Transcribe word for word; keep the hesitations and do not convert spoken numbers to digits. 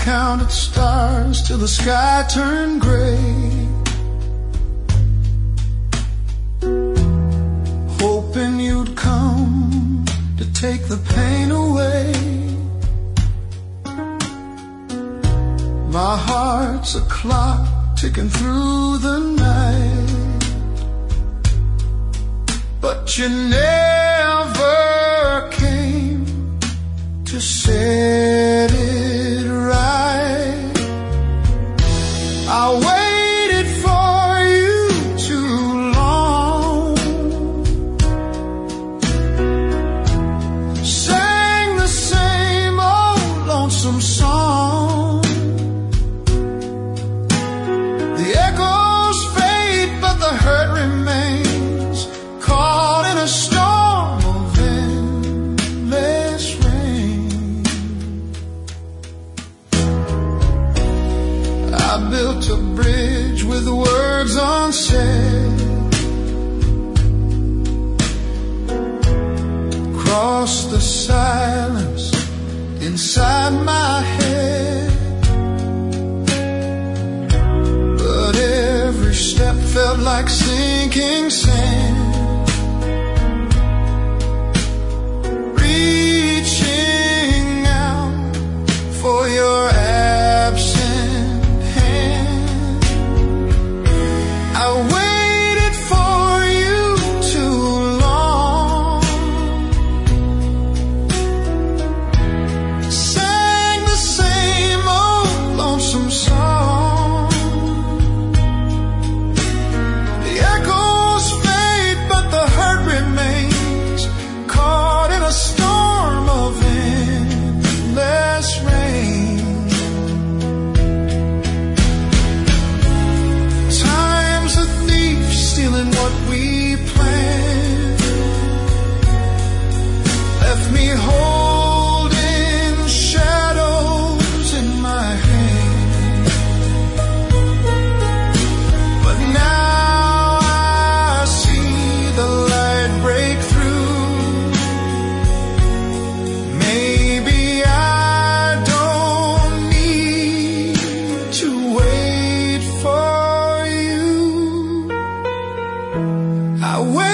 counted stars till the sky turned gray, hoping you'd come to take the pain away. My heart's a clock ticking through the night, but you never came to set it right. I waited for you too long, sang the same old lonesome song. The echoes fade, but the hurt remains, caught in a storm of endless rain. I built a bridge with words unsaid, crossed the silence inside my head, but every step felt like sinking sand, reaching out for your absent hand. I waited for you too long, sang the same old lonesome song. The echoes fade, but the hurt remains, caught in a storm of endless rain. Time's a thief stealing what we planned, left me holding shadows in my hand. But now I see the light break through. Maybe I don't need to wait for you. I wait